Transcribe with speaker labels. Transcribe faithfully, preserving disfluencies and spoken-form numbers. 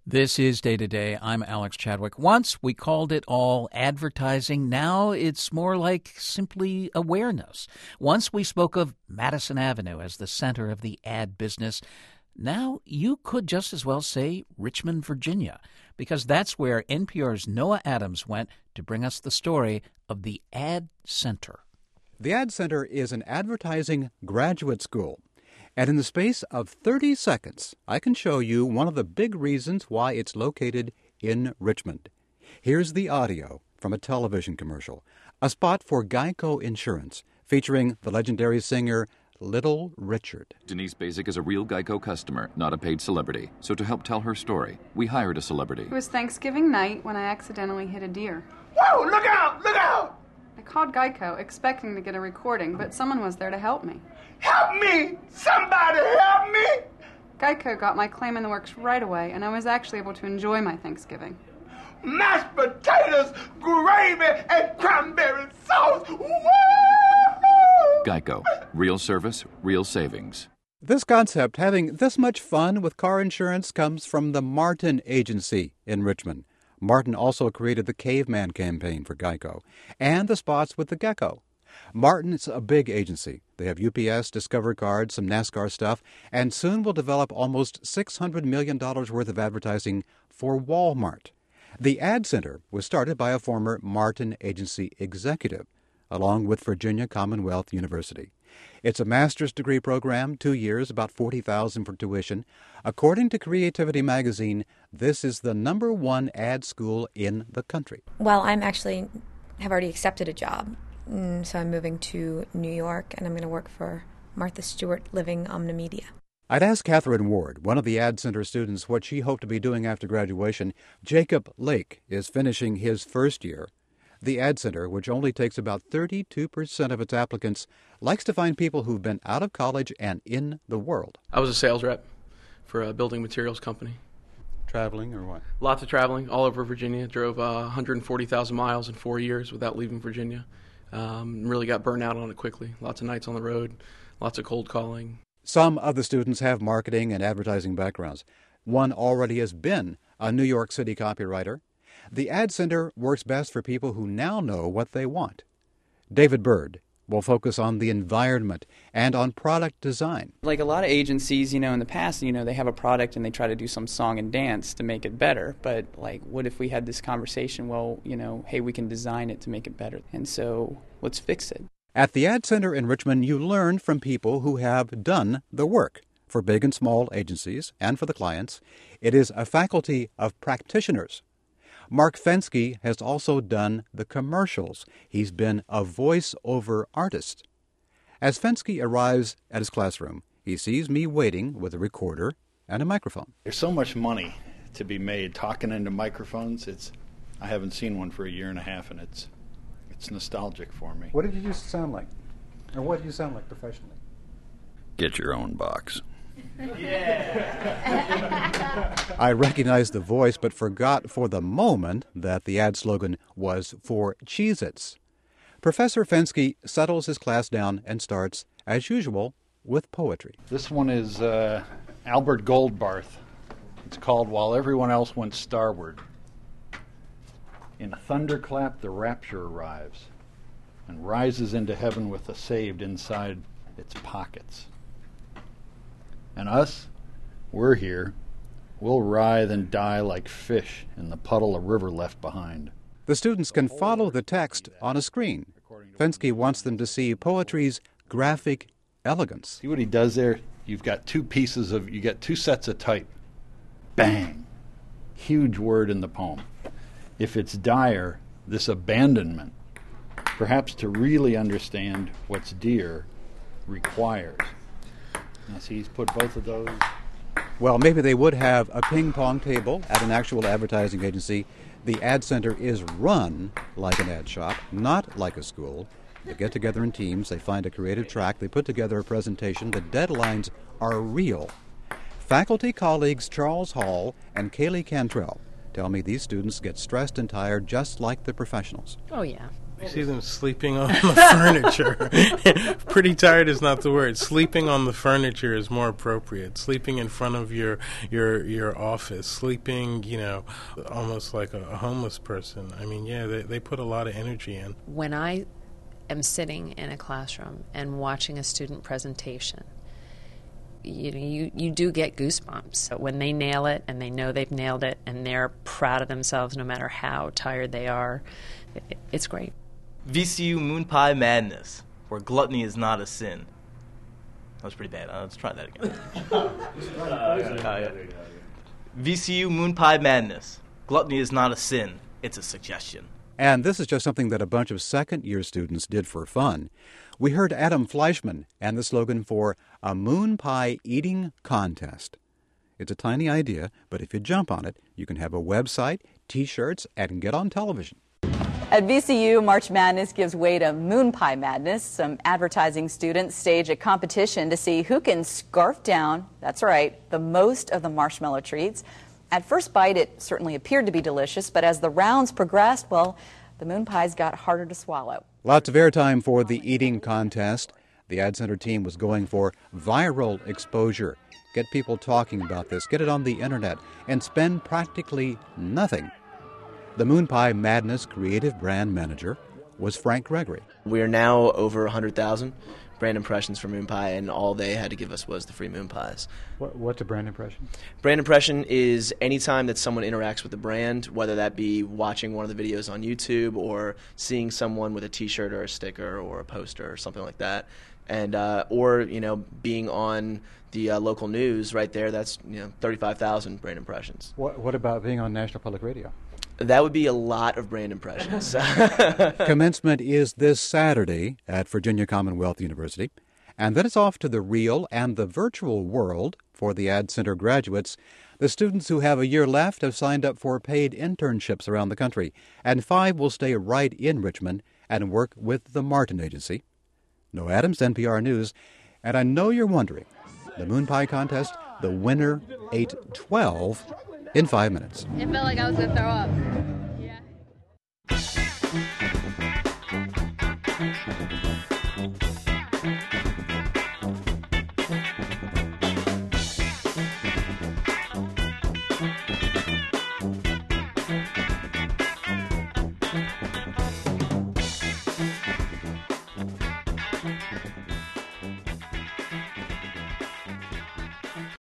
Speaker 1: This is Day to Day. I'm Alex Chadwick. Once we called it all advertising. Now it's more like simply awareness. Once we spoke of Madison Avenue as the center of the ad business. Now you could just as well say Richmond, Virginia, because that's where N P R's Noah Adams went to bring us the story of the Ad Center.
Speaker 2: The Ad Center is an advertising graduate school. And in the space of thirty seconds, I can show you one of the big reasons why it's located in Richmond. Here's the audio from a television commercial, a spot for Geico Insurance, featuring the legendary singer Little Richard.
Speaker 3: Denise Basic is a real Geico customer, not a paid celebrity. So to help tell her story, we hired a celebrity.
Speaker 4: It was Thanksgiving night when I accidentally hit a deer.
Speaker 5: Whoa, look out, look out!
Speaker 4: I called Geico expecting to get a recording, but someone was there to help me.
Speaker 5: Help me! Somebody help me!
Speaker 4: Geico got my claim in the works right away, and I was actually able to enjoy my Thanksgiving.
Speaker 5: Mashed potatoes, gravy, and cranberry sauce! Woo!
Speaker 3: Geico. Real service, real savings.
Speaker 2: This concept, having this much fun with car insurance, comes from the Martin Agency in Richmond. Martin also created the Caveman campaign for Geico and the spots with the gecko. Martin's a big agency. They have U P S, Discover Cards, some NASCAR stuff, and soon will develop almost six hundred million dollars worth of advertising for Walmart. The Ad Center was started by a former Martin Agency executive, along with Virginia Commonwealth University. It's a master's degree program, two years, about forty thousand dollars for tuition. According to Creativity Magazine, this is the number one ad school in the country.
Speaker 6: Well, I'm actually have already accepted a job. Mm, so I'm moving to New York, and I'm going to work for Martha Stewart Living Omnimedia.
Speaker 2: I'd asked Catherine Ward, one of the Ad Center students, what she hoped to be doing after graduation. Jacob Lake is finishing his first year. The Ad Center, which only takes about thirty-two percent of its applicants, likes to find people who've been out of college and in the world.
Speaker 7: I was a sales rep for a building materials company.
Speaker 2: Traveling or what?
Speaker 7: Lots of traveling all over Virginia. Drove uh, one hundred forty thousand miles in four years without leaving Virginia. Um, really got burned out on it quickly. Lots of nights on the road, lots of cold calling.
Speaker 2: Some of the students have marketing and advertising backgrounds. One already has been a New York City copywriter. The Ad Center works best for people who now know what they want. David Bird will focus on the environment and on product design.
Speaker 8: Like a lot of agencies, you know, in the past, you know, they have a product and they try to do some song and dance to make it better. But, like, what if we had this conversation? Well, you know, hey, we can design it to make it better. And so let's fix it.
Speaker 2: At the Ad Center in Richmond, you learn from people who have done the work for big and small agencies and for the clients. It is a faculty of practitioners. Mark Fensky has also done the commercials. He's been a voice-over artist. As Fensky arrives at his classroom, he sees me waiting with a recorder and a microphone.
Speaker 9: There's so much money to be made talking into microphones. It's I haven't seen one for a year and a half, and it's it's nostalgic for me.
Speaker 2: What did you used to sound like? Or what do you sound like professionally?
Speaker 9: Get your own box.
Speaker 2: I recognized the voice, but forgot for the moment that the ad slogan was for Cheez-Its. Professor Fensky settles his class down and starts, as usual, with poetry.
Speaker 9: This one is uh, Albert Goldbarth. It's called While Everyone Else Went Starward. In a thunderclap, the rapture arrives and rises into heaven with the saved inside its pockets. And us, we're here. We'll writhe and die like fish in the puddle a river left behind.
Speaker 2: The students can follow the text on a screen. Fensky wants them to see poetry's graphic elegance.
Speaker 9: See what he does there? You've got two pieces of, you got two sets of type. Bang! Huge word in the poem. If it's dire, this abandonment, perhaps to really understand what's dear, requires. Now, see, he's put both of those.
Speaker 2: Well, maybe they would have a ping-pong table at an actual advertising agency. The Ad Center is run like an ad shop, not like a school. They get together in teams, they find a creative track, they put together a presentation. The deadlines are real. Faculty colleagues Charles Hall and Kaylee Cantrell tell me these students get stressed and tired just like the professionals.
Speaker 10: Oh, yeah. I see them sleeping on the furniture. Pretty tired is not the word. Sleeping on the furniture is more appropriate. Sleeping in front of your your your office. Sleeping, you know, almost like a, a homeless person. I mean, yeah, they they put a lot of energy in.
Speaker 11: When I am sitting in a classroom and watching a student presentation, you know, you, you do get goosebumps when they nail it and they know they've nailed it and they're proud of themselves no matter how tired they are. It, it's great.
Speaker 12: V C U Moon Pie Madness, where gluttony is not a sin. That was pretty bad. Uh, let's try that again. uh, yeah. V C U Moon Pie Madness. Gluttony is not a sin. It's a suggestion.
Speaker 2: And this is just something that a bunch of second-year students did for fun. We heard Adam Fleischman and the slogan for a moon pie eating contest. It's a tiny idea, but if you jump on it, you can have a website, T-shirts, and get on television.
Speaker 13: At V C U, March Madness gives way to Moon Pie Madness. Some advertising students stage a competition to see who can scarf down, that's right, the most of the marshmallow treats. At first bite, it certainly appeared to be delicious, but as the rounds progressed, well, the moon pies got harder to swallow.
Speaker 2: Lots of airtime for the eating contest. The Ad Center team was going for viral exposure. Get people talking about this, get it on the internet, and spend practically nothing. The Moon Pie Madness creative brand manager was Frank Gregory.
Speaker 14: We are now over one hundred thousand brand impressions for Moon Pie, and all they had to give us was the free Moon Pies.
Speaker 2: What, what's a brand impression?
Speaker 14: Brand impression is any time that someone interacts with the brand, whether that be watching one of the videos on YouTube or seeing someone with a T-shirt or a sticker or a poster or something like that, and uh, or you know being on the uh, local news right there. That's you know thirty-five thousand brand impressions.
Speaker 2: What, what about being on National Public Radio?
Speaker 14: That would be a lot of brand impressions.
Speaker 2: Commencement is this Saturday at Virginia Commonwealth University, and then it's off to the real and the virtual world for the Ad Center graduates. The students who have a year left have signed up for paid internships around the country, and five will stay right in Richmond and work with the Martin Agency. Noah Adams, N P R News, and I know you're wondering, the Moon Pie Contest, the winner ate twelve in five minutes.
Speaker 15: It felt like I was going to throw up. Yeah.